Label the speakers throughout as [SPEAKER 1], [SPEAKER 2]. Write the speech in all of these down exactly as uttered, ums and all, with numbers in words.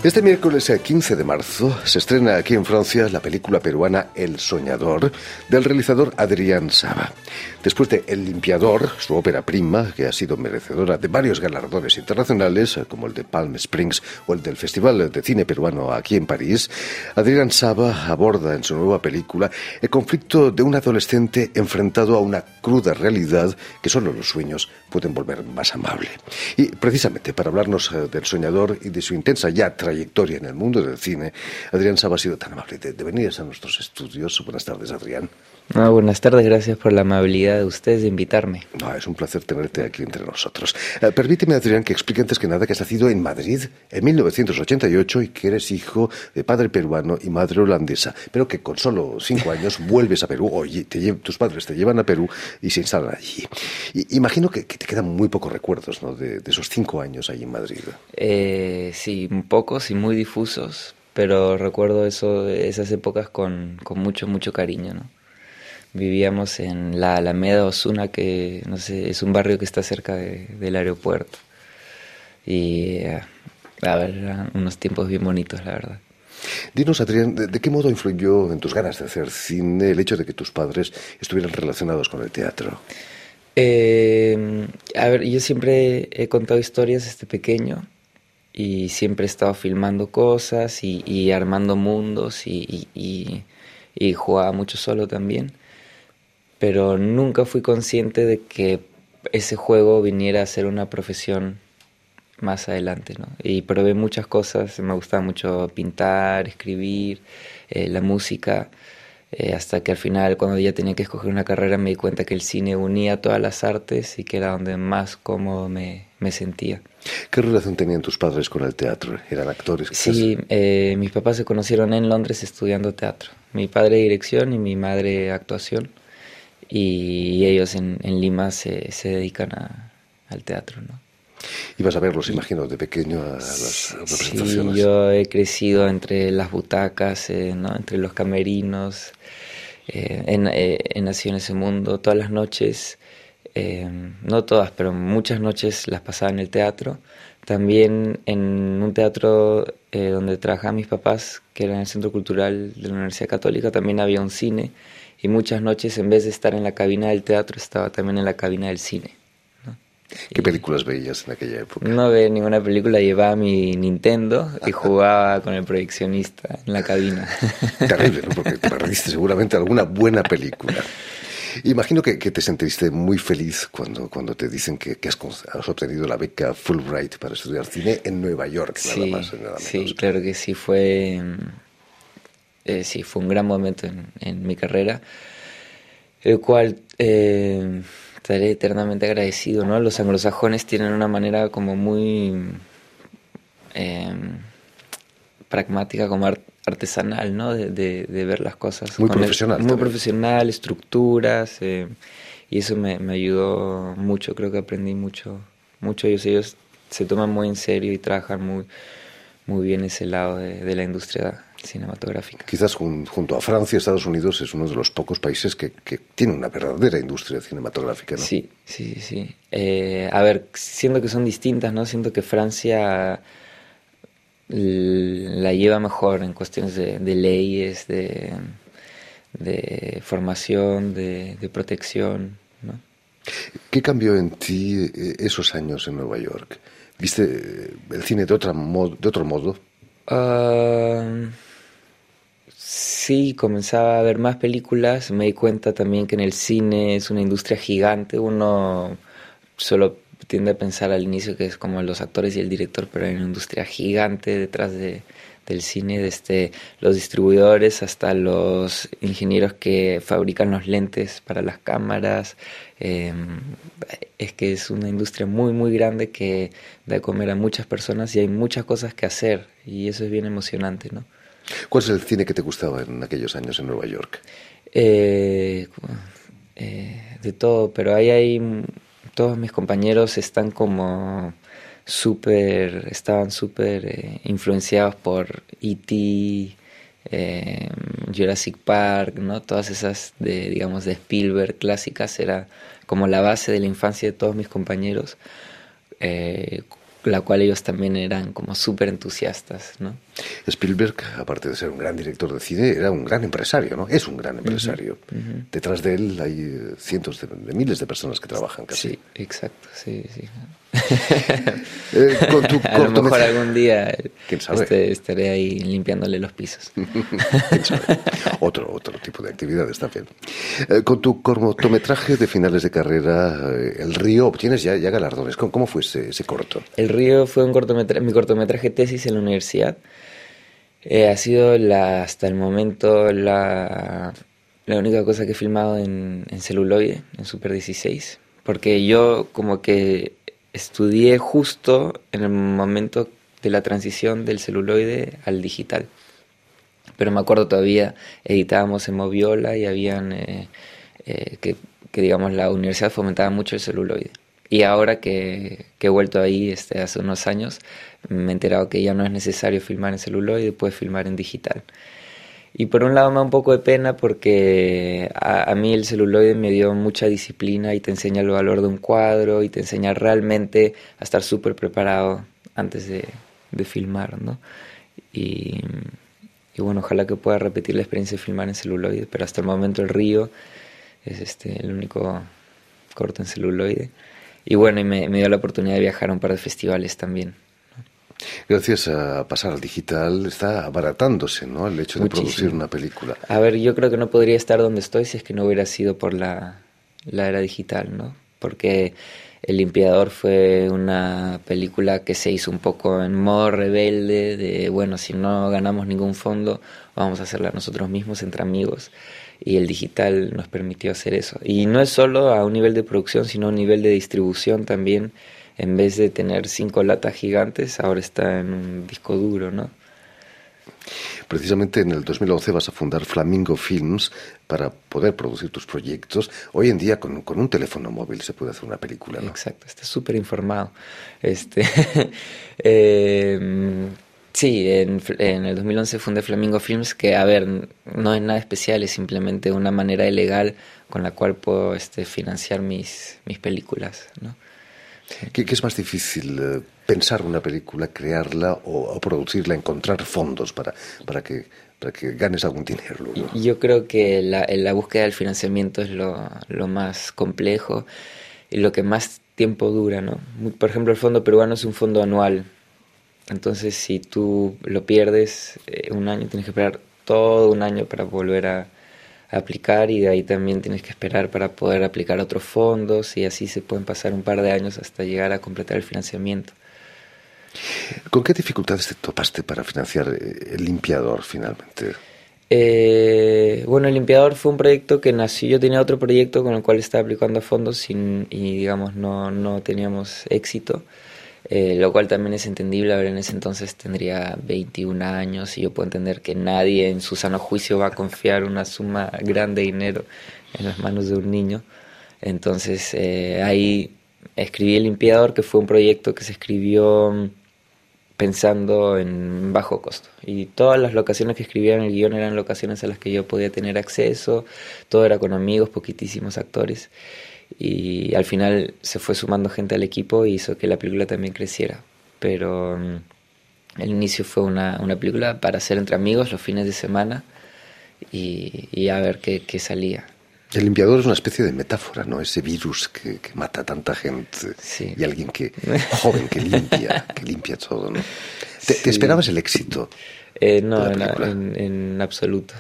[SPEAKER 1] Este miércoles quince de marzo se estrena aquí en Francia la película peruana El Soñador, del realizador Adrián Saba. Después de El Limpiador, su ópera prima, que ha sido merecedora de varios galardones internacionales, como el de Palm Springs o el del Festival de Cine Peruano aquí en París, Adrián Saba aborda en su nueva película el conflicto de un adolescente enfrentado a una cruda realidad que solo los sueños pueden volver más amable. Y precisamente para hablarnos del Soñador y de su intensa ya trayectoria en el mundo del cine, Adrián Saba ha sido tan amable de, de venir a nuestros estudios. Buenas tardes, Adrián.
[SPEAKER 2] Ah, buenas tardes, gracias por la amabilidad de ustedes de invitarme.
[SPEAKER 1] No, es un placer tenerte aquí entre nosotros. Eh, permíteme, Adrián, que explique antes que nada que has nacido en Madrid en mil novecientos ochenta y ocho y que eres hijo de padre peruano y madre holandesa, pero que con solo cinco años vuelves a Perú, o te, tus padres te llevan a Perú y se instalan allí. Y, imagino que, que te quedan muy pocos recuerdos, ¿no?, de, de esos cinco años allí en Madrid.
[SPEAKER 2] Eh, sí, pocos y muy difusos, pero recuerdo eso, esas épocas con, con mucho, mucho cariño, ¿no? Vivíamos en la Alameda Osuna, que no sé, es un barrio que está cerca de, del aeropuerto. Y a ver, eran unos tiempos bien bonitos, la verdad.
[SPEAKER 1] Dinos, Adrián, ¿de, de qué modo influyó en tus ganas de hacer cine el hecho de que tus padres estuvieran relacionados con el teatro?
[SPEAKER 2] Eh, a ver, yo siempre he contado historias desde pequeño y siempre he estado filmando cosas y, y armando mundos y, y, y, y jugaba mucho solo también. Pero nunca fui consciente de que ese juego viniera a ser una profesión más adelante, ¿no? Y probé muchas cosas, me gustaba mucho pintar, escribir, eh, la música, eh, hasta que al final, cuando ya tenía que escoger una carrera, me di cuenta que el cine unía todas las artes y que era donde más cómodo me, me sentía.
[SPEAKER 1] ¿Qué relación tenían tus padres con el teatro? ¿Eran actores?
[SPEAKER 2] Sí, eh, mis papás se conocieron en Londres estudiando teatro. Mi padre dirección y mi madre actuación. Y ellos en, en Lima se, se dedican a, al teatro, ¿no?
[SPEAKER 1] Ibas a verlos, imagino, de pequeño a las representaciones.
[SPEAKER 2] Sí, yo he crecido entre las butacas, eh, ¿no?, entre los camerinos, eh, en, eh, he nacido en ese mundo. Todas las noches, eh, no todas, pero muchas noches las pasaba en el teatro. También en un teatro eh, donde trabajaban mis papás, que era en el Centro Cultural de la Universidad Católica, también había un cine. Y muchas noches, en vez de estar en la cabina del teatro, estaba también en la cabina del cine, ¿no?
[SPEAKER 1] ¿Qué
[SPEAKER 2] y
[SPEAKER 1] películas veías en aquella época?
[SPEAKER 2] No veía ninguna película, llevaba mi Nintendo y jugaba con el proyeccionista en la cabina.
[SPEAKER 1] Terrible, ¿no? Porque te perdiste seguramente alguna buena película. Imagino que, que te sentiste muy feliz cuando, cuando te dicen que, que has, has obtenido la beca Fulbright para estudiar cine en Nueva York,
[SPEAKER 2] Sí,
[SPEAKER 1] nada más y nada menos.
[SPEAKER 2] Sí, claro que sí, fue... Eh, sí, fue un gran momento en, en mi carrera, el cual eh, estaré eternamente agradecido, ¿no? Los anglosajones tienen una manera como muy eh, pragmática, como art, artesanal, ¿no?, de, de, de ver las cosas.
[SPEAKER 1] Muy profesional.
[SPEAKER 2] El, muy profesional, estructuras, eh, y eso me, me ayudó mucho, creo que aprendí mucho, mucho. Ellos, ellos se toman muy en serio y trabajan muy, muy bien ese lado de, de la industria cinematográfica.
[SPEAKER 1] Quizás jun, junto a Francia, Estados Unidos es uno de los pocos países que, que tiene una verdadera industria cinematográfica, ¿no?
[SPEAKER 2] Sí, sí, sí. Eh, a ver, siento que son distintas, ¿no? Siento que Francia la lleva mejor en cuestiones de, de leyes, de, de formación, de, de protección, ¿no?
[SPEAKER 1] ¿Qué cambió en ti esos años en Nueva York? ¿Viste el cine de, otra mod, de otro modo?
[SPEAKER 2] Uh, sí, comenzaba a ver más películas. Me di cuenta también que en el cine es una industria gigante. Uno solo tiende a pensar al inicio que es como los actores y el director, pero hay una industria gigante detrás de, del cine, desde los distribuidores hasta los ingenieros que fabrican los lentes para las cámaras. Eh, es que es una industria muy muy grande que da de comer a muchas personas y hay muchas cosas que hacer y eso es bien emocionante, ¿no?
[SPEAKER 1] ¿Cuál es el cine que te gustaba en aquellos años en Nueva York?
[SPEAKER 2] Eh, eh, de todo, pero ahí hay todos mis compañeros están como súper, estaban súper eh, influenciados por E T, eh, Jurassic Park, ¿no? Todas esas de, digamos, de Spielberg clásicas, era como la base de la infancia de todos mis compañeros. Eh, la cual ellos también eran como súper entusiastas, ¿no?
[SPEAKER 1] Spielberg, aparte de ser un gran director de cine, era un gran empresario, ¿no? Es un gran empresario. Uh-huh, uh-huh. Detrás de él hay cientos de, de miles de personas que trabajan casi.
[SPEAKER 2] Sí, exacto, sí, sí.
[SPEAKER 1] eh, con tu
[SPEAKER 2] a lo mejor algún día
[SPEAKER 1] ¿Quién sabe?
[SPEAKER 2] Este, estaré ahí limpiándole los pisos.
[SPEAKER 1] ¿Quién sabe? Otro, otro tipo de actividades también. Eh, con tu cortometraje de finales de carrera, eh, El Río, obtienes ya, ya galardones. ¿Cómo, cómo fue ese, ese corto?
[SPEAKER 2] El Río fue un cortometraje, mi cortometraje tesis en la universidad. Eh, ha sido la, hasta el momento la, la única cosa que he filmado en, en celuloide, en Super dieciséis. Porque yo como que estudié justo en el momento de la transición del celuloide al digital. Pero me acuerdo todavía, editábamos en Moviola y habían, eh, eh, que, que digamos la universidad fomentaba mucho el celuloide. Y ahora que, que he vuelto ahí este, hace unos años, me he enterado que ya no es necesario filmar en celuloide, puedes filmar en digital. Y por un lado me da un poco de pena porque a, a mí el celuloide me dio mucha disciplina y te enseña el valor de un cuadro y te enseña realmente a estar súper preparado antes de, de filmar, ¿no? Y, y bueno, ojalá que pueda repetir la experiencia de filmar en celuloide, pero hasta el momento El Río es este, el único corto en celuloide. Y bueno, y me, me dio la oportunidad de viajar a un par de festivales también.
[SPEAKER 1] Gracias a pasar al digital está abaratándose, ¿no?, el hecho de Muchísimo. producir una película.
[SPEAKER 2] A ver, yo creo que no podría estar donde estoy si es que no hubiera sido por la, la era digital, ¿no? Porque El Limpiador fue una película que se hizo un poco en modo rebelde, de bueno, si no ganamos ningún fondo, vamos a hacerla nosotros mismos entre amigos. Y el digital nos permitió hacer eso. Y no es solo a un nivel de producción, sino a un nivel de distribución también. En vez de tener cinco latas gigantes, ahora está en un disco duro, ¿no?
[SPEAKER 1] Precisamente en el dos mil once vas a fundar Flamingo Films para poder producir tus proyectos. Hoy en día con, con un teléfono móvil se puede hacer una película, ¿no?
[SPEAKER 2] Exacto, está súper informado. Este, eh, sí, en, en el dos mil once fundé Flamingo Films, que a ver, no es nada especial, es simplemente una manera ilegal con la cual puedo este, financiar mis, mis películas, ¿no?
[SPEAKER 1] ¿Qué, ¿Qué es más difícil? Eh, ¿Pensar una película, crearla o, o producirla, encontrar fondos para, para, que, para que ganes algún dinero luego?
[SPEAKER 2] Yo creo que la, la búsqueda del financiamiento es lo, lo más complejo y lo que más tiempo dura, ¿no? Por ejemplo, el fondo peruano es un fondo anual. Entonces, si tú lo pierdes eh, un año, tienes que esperar todo un año para volver a aplicar, y de ahí también tienes que esperar para poder aplicar otros fondos, y así se pueden pasar un par de años hasta llegar a completar el financiamiento.
[SPEAKER 1] ¿Con qué dificultades te topaste para financiar El Limpiador finalmente?
[SPEAKER 2] Eh, bueno, El Limpiador fue un proyecto que nació, yo tenía otro proyecto con el cual estaba aplicando a fondos y, y digamos no, no teníamos éxito. Eh, lo cual también es entendible. A ver, en ese entonces tendría veintiún años y yo puedo entender que nadie en su sano juicio va a confiar una suma grande de dinero en las manos de un niño. Entonces eh, ahí escribí El Limpiador, que fue un proyecto que se escribió pensando en bajo costo, y todas las locaciones que escribía en el guión eran locaciones a las que yo podía tener acceso, todo era con amigos, poquitísimos actores. Y al final se fue sumando gente al equipo y hizo que la película también creciera. Pero um, el inicio fue una, una película para hacer entre amigos los fines de semana y, y a ver qué, qué salía.
[SPEAKER 1] El Limpiador es una especie de metáfora, ¿no? Ese virus que, que mata a tanta gente.
[SPEAKER 2] Sí.
[SPEAKER 1] Y alguien que joven que limpia, que limpia todo, ¿no? ¿Te,
[SPEAKER 2] Sí.
[SPEAKER 1] ¿te esperabas el éxito?
[SPEAKER 2] Eh, no, en, en, en absoluto.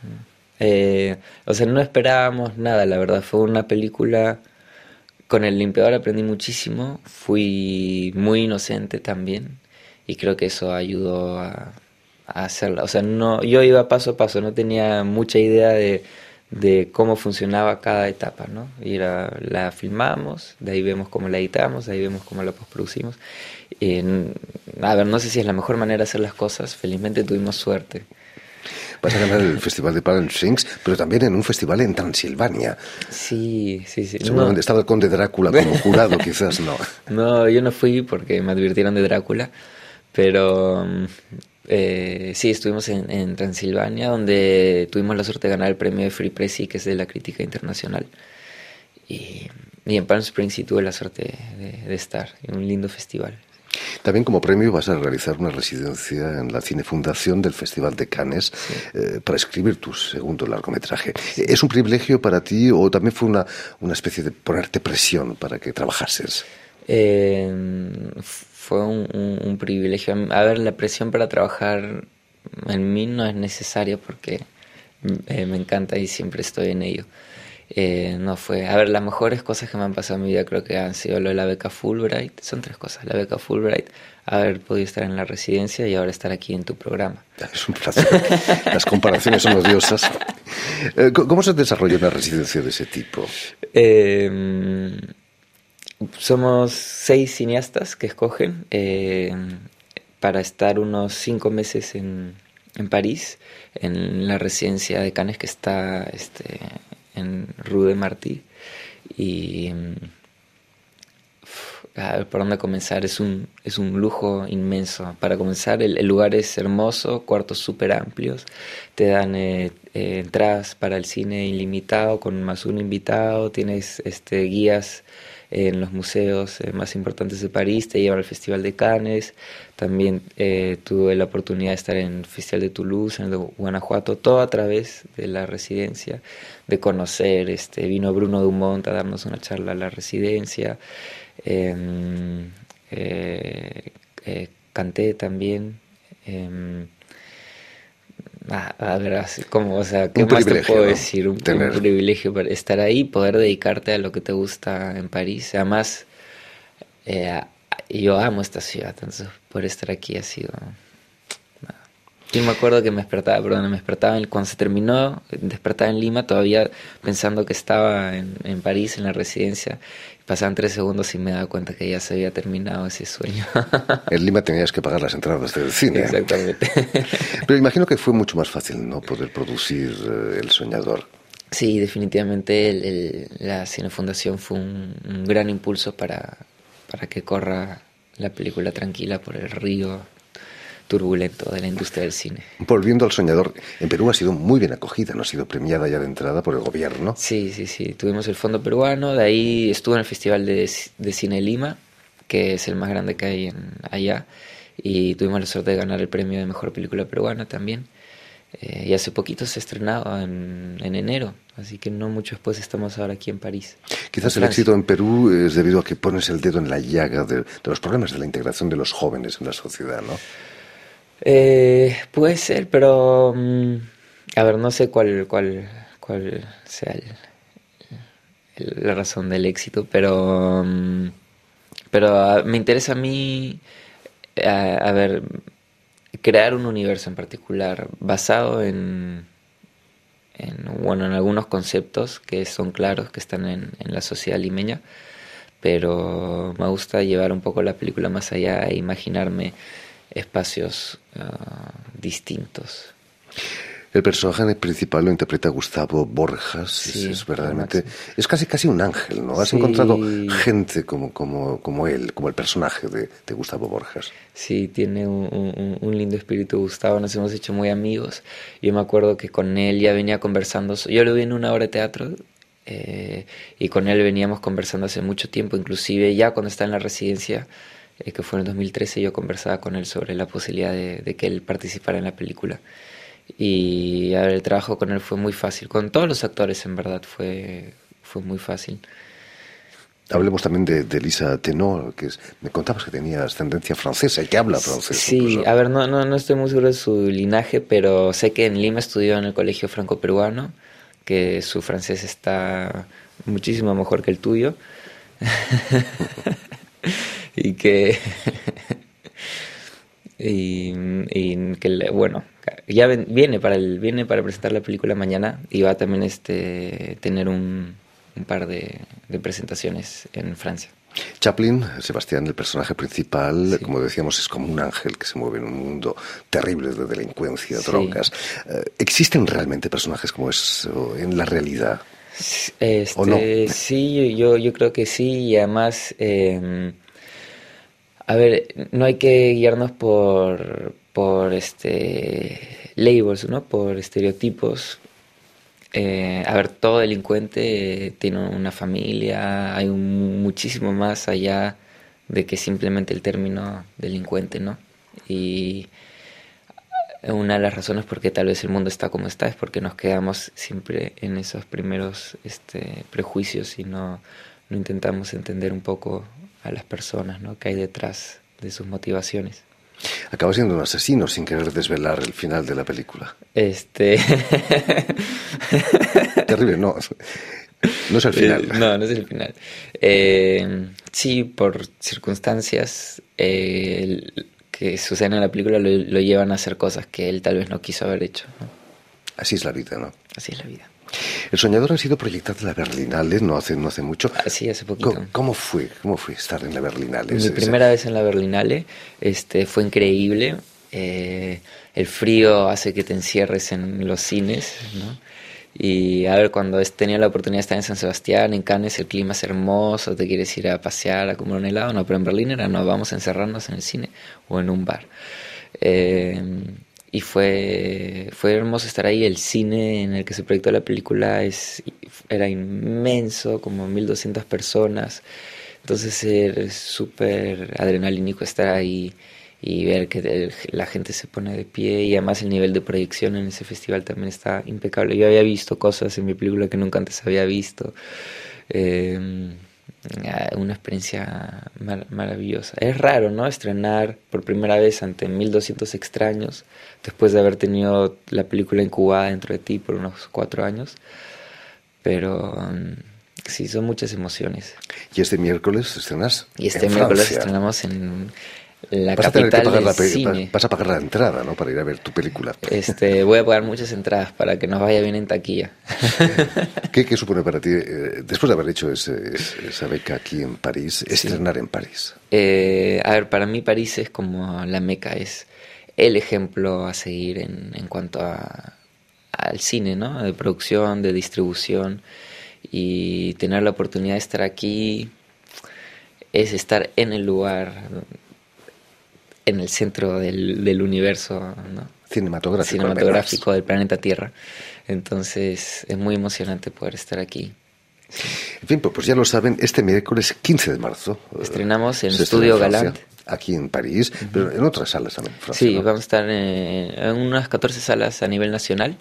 [SPEAKER 2] Eh, o sea, no esperábamos nada, la verdad. Fue una película. Con El Limpiador aprendí muchísimo, fui muy inocente también y creo que eso ayudó a, a hacerla. O sea, no, yo iba paso a paso, no tenía mucha idea de, de cómo funcionaba cada etapa, ¿no? Y era, la filmamos, de ahí vemos cómo la editamos, de ahí vemos cómo la postproducimos. Y, a ver, no sé si es la mejor manera de hacer las cosas, felizmente tuvimos suerte.
[SPEAKER 1] Vas a ganar el Festival de Palm Springs, pero también en un festival en Transilvania.
[SPEAKER 2] Sí, sí, sí.
[SPEAKER 1] Seguramente
[SPEAKER 2] no.
[SPEAKER 1] estaba el Conde Drácula como jurado, quizás no.
[SPEAKER 2] No, yo no fui porque me advirtieron de Drácula, pero eh, sí, estuvimos en, en Transilvania, donde tuvimos la suerte de ganar el premio de Free Press, que es de la crítica internacional. Y, y en Palm Springs sí tuve la suerte de, de estar en un lindo festival.
[SPEAKER 1] También como premio vas a realizar una residencia en la Cinefundación del Festival de Cannes, sí. eh, para escribir tu segundo largometraje. Sí. ¿Es un privilegio para ti o también fue una, una especie de ponerte presión para que trabajases?
[SPEAKER 2] Eh, fue un, un, un privilegio. A ver, la presión para trabajar en mí no es necesaria porque eh, me encanta y siempre estoy en ello. Eh, no fue, a ver, las mejores cosas que me han pasado en mi vida creo que han sido lo de la beca Fulbright. Son tres cosas: la beca Fulbright, haber podido estar en la residencia y ahora estar aquí en tu programa.
[SPEAKER 1] Es un placer. Las comparaciones son odiosas. ¿Cómo se desarrolla una residencia de ese tipo?
[SPEAKER 2] Eh, somos seis cineastas que escogen eh, para estar unos cinco meses en, en París, en la residencia de Cannes que está este, en Rue de Marty. Y a ver por dónde comenzar, es un, es un lujo inmenso. Para comenzar, el, el lugar es hermoso, cuartos súper amplios, te dan eh, eh, entradas para el cine ilimitado con más un invitado, tienes este, guías en los museos eh, más importantes de París, te llevan al Festival de Cannes. También eh, tuve la oportunidad de estar en el Festival de Toulouse, en el de Guanajuato, todo a través de la residencia, de conocer, este, vino Bruno Dumont a darnos una charla a la residencia, eh, eh, eh, canté también, eh, a, a ver, así como, o sea, ¿qué más te puedo
[SPEAKER 1] ¿no?
[SPEAKER 2] decir? Un, un privilegio para estar ahí, poder dedicarte a lo que te gusta en París. Además, eh, yo amo esta ciudad, entonces poder estar aquí ha sido... Nada. Yo me acuerdo que me despertaba, perdón, me despertaba en, cuando se terminó, despertaba en Lima, todavía pensando que estaba en, en París, en la residencia. Pasaban tres segundos y me daba cuenta que ya se había terminado ese sueño.
[SPEAKER 1] En Lima tenías que pagar las entradas del cine.
[SPEAKER 2] Exactamente.
[SPEAKER 1] Pero imagino que fue mucho más fácil, ¿no?, poder producir uh, El Soñador.
[SPEAKER 2] Sí, definitivamente el, el, la Cinefundación fue un, un gran impulso para, para que corra la película tranquila por el río turbulento de la industria del cine.
[SPEAKER 1] Volviendo al Soñador, en Perú ha sido muy bien acogida, ¿no? Ha sido premiada ya de entrada por el gobierno.
[SPEAKER 2] Sí, sí, sí. Tuvimos el Fondo Peruano, de ahí estuve en el Festival de, de Cine Lima, que es el más grande que hay en, allá, y tuvimos la suerte de ganar el premio de Mejor Película Peruana también. Eh, y hace poquito se estrenaba en, en enero, así que no mucho después estamos ahora aquí en París.
[SPEAKER 1] Quizás el éxito en Perú es debido a que pones el dedo en la llaga de, de los problemas de la integración de los jóvenes en la sociedad, ¿no?
[SPEAKER 2] Eh, puede ser, pero um, a ver, no sé cuál cuál cuál sea el, el, la razón del éxito, pero um, pero uh, me interesa a mí uh, a ver crear un universo en particular basado en en bueno en algunos conceptos que son claros, que están en, en la sociedad limeña, pero me gusta llevar un poco la película más allá e imaginarme espacios uh, distintos.
[SPEAKER 1] El personaje principal lo interpreta Gustavo Borjas.
[SPEAKER 2] Sí,
[SPEAKER 1] es, es verdaderamente, es casi casi un ángel, ¿no? Has sí. encontrado gente como, como, como él, como el personaje de, de Gustavo Borjas.
[SPEAKER 2] Sí, tiene un, un, un lindo espíritu Gustavo, nos hemos hecho muy amigos. Yo me acuerdo que con él ya venía conversando, yo lo vi en una obra de teatro eh, y con él veníamos conversando hace mucho tiempo, inclusive ya cuando estaba en la residencia, eh, que fue en el dos mil trece, yo conversaba con él sobre la posibilidad de, de que él participara en la película. Y a ver, el trabajo con él fue muy fácil, con todos los actores en verdad fue, fue muy fácil.
[SPEAKER 1] Hablemos también de, de Lisa Tenor, que es, me contabas que tenía ascendencia francesa y que habla francés.
[SPEAKER 2] Sí,
[SPEAKER 1] incluso.
[SPEAKER 2] A ver, no, no, no estoy muy seguro de su linaje, pero sé que en Lima estudió en el colegio franco-peruano, que su francés está muchísimo mejor que el tuyo. y que... y, y que, bueno... Ya ven, viene para el viene para presentar la película mañana y va a también este tener un, un par de, de presentaciones en Francia.
[SPEAKER 1] Chaplin, Sebastián, el personaje principal,
[SPEAKER 2] sí.
[SPEAKER 1] como decíamos, es como un ángel que se mueve en un mundo terrible de delincuencia,
[SPEAKER 2] sí.
[SPEAKER 1] drogas. ¿Existen realmente personajes como eso en la realidad?
[SPEAKER 2] Este,
[SPEAKER 1] ¿O no?
[SPEAKER 2] Sí, yo, yo creo que sí, y además, eh, a ver, no hay que guiarnos por... por este labels, ¿no? Por estereotipos. Eh, a ver, todo delincuente eh, tiene una familia, hay un, muchísimo más allá de que simplemente el término delincuente, ¿no? Y una de las razones por qué tal vez el mundo está como está es porque nos quedamos siempre en esos primeros este, prejuicios y no, no intentamos entender un poco a las personas, ¿no? Que hay detrás de sus motivaciones.
[SPEAKER 1] Acaba siendo un asesino sin querer desvelar el final de la película.
[SPEAKER 2] Este...
[SPEAKER 1] Terrible, no. No es el final.
[SPEAKER 2] Eh, no, no es el final. Eh, sí, por circunstancias eh, que suceden en la película lo, lo llevan a hacer cosas que él tal vez no quiso haber hecho, ¿no?
[SPEAKER 1] Así es la vida, ¿no?
[SPEAKER 2] Así es la vida.
[SPEAKER 1] El Soñador ha sido proyectado en la Berlinale no hace, no hace mucho.
[SPEAKER 2] Sí, hace poquito.
[SPEAKER 1] ¿Cómo, cómo fue? ¿Cómo fue estar en la Berlinale?
[SPEAKER 2] Mi primera vez en la Berlinale este, fue increíble. Eh, el frío hace que te encierres en los cines, ¿no? Y a ver, cuando tenía la oportunidad de estar en San Sebastián, en Cannes, el clima es hermoso, te quieres ir a pasear, a comer un helado, no, pero en Berlín era, no, vamos a encerrarnos en el cine o en un bar. Eh, y fue, fue hermoso estar ahí. El cine en el que se proyectó la película es, era inmenso, como mil doscientas personas, entonces era súper adrenalínico estar ahí y ver que la gente se pone de pie, y además el nivel de proyección en ese festival también está impecable. Yo había visto cosas en mi película que nunca antes había visto. Eh, una experiencia mar- maravillosa. Es raro, ¿no? Estrenar por primera vez ante mil doscientos extraños después de haber tenido la película incubada dentro de ti por unos cuatro años. Pero um, sí, son muchas emociones.
[SPEAKER 1] ¿Y este miércoles estrenas?
[SPEAKER 2] Y este
[SPEAKER 1] en
[SPEAKER 2] miércoles
[SPEAKER 1] Francia.
[SPEAKER 2] estrenamos en la
[SPEAKER 1] vas
[SPEAKER 2] capital
[SPEAKER 1] a tener que pagar
[SPEAKER 2] del
[SPEAKER 1] la pe-
[SPEAKER 2] cine.
[SPEAKER 1] Vas a pagar la entrada, ¿no? Para ir a ver tu película.
[SPEAKER 2] Este, voy a pagar muchas entradas para que nos vaya bien en taquilla.
[SPEAKER 1] ¿Qué, qué supone para ti, eh, después de haber hecho ese, esa beca aquí en París, estrenar sí. en París?
[SPEAKER 2] Eh, a ver, para mí París es como la meca, es el ejemplo a seguir en, en cuanto a, al cine, ¿no? De producción, de distribución, y tener la oportunidad de estar aquí es estar en el lugar, en el centro del, del universo, ¿no?
[SPEAKER 1] Cinematográfico.
[SPEAKER 2] Cinematográfico del planeta Tierra. Entonces es muy emocionante poder estar aquí. Sí.
[SPEAKER 1] En fin, pues ya lo saben, este miércoles quince de marzo
[SPEAKER 2] estrenamos en Estudio Galant,
[SPEAKER 1] aquí en París, uh-huh. pero en otras salas también.
[SPEAKER 2] Francia, sí,
[SPEAKER 1] ¿no?
[SPEAKER 2] vamos a estar en, en unas catorce salas a nivel nacional.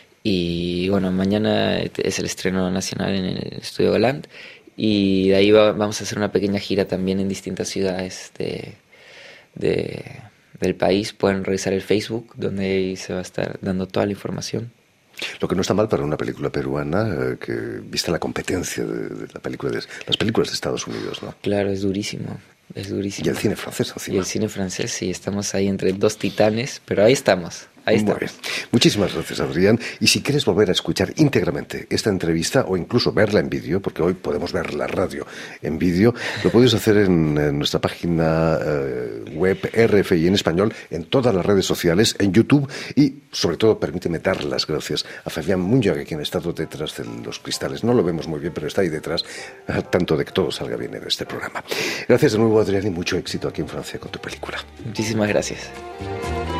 [SPEAKER 2] Y bueno, mañana es el estreno nacional en el Estudio Galant, y de ahí va, vamos a hacer una pequeña gira también en distintas ciudades de De, del país. Pueden revisar el Facebook, donde ahí se va a estar dando toda la información.
[SPEAKER 1] Lo que no está mal para una película peruana, eh, que vista la competencia de, de la película de las películas de Estados Unidos, ¿no?
[SPEAKER 2] Claro, es durísimo, es durísimo.
[SPEAKER 1] Y el cine francés encima.
[SPEAKER 2] Y el cine francés, sí, estamos ahí entre dos titanes, pero ahí estamos. Ahí estamos.
[SPEAKER 1] Muy bien. Muchísimas gracias, Adrián. Y si quieres volver a escuchar íntegramente esta entrevista o incluso verla en vídeo, porque hoy podemos ver la radio en vídeo, lo puedes hacer en, en nuestra página eh, web R F I en español, en todas las redes sociales, en YouTube, y sobre todo permíteme dar las gracias a Fabián Muñoz, quien ha estado detrás de los cristales. No lo vemos muy bien, pero está ahí detrás, tanto de que todo salga bien en este programa. Gracias de nuevo, Adrián, y mucho éxito aquí en Francia con tu película.
[SPEAKER 2] Muchísimas gracias.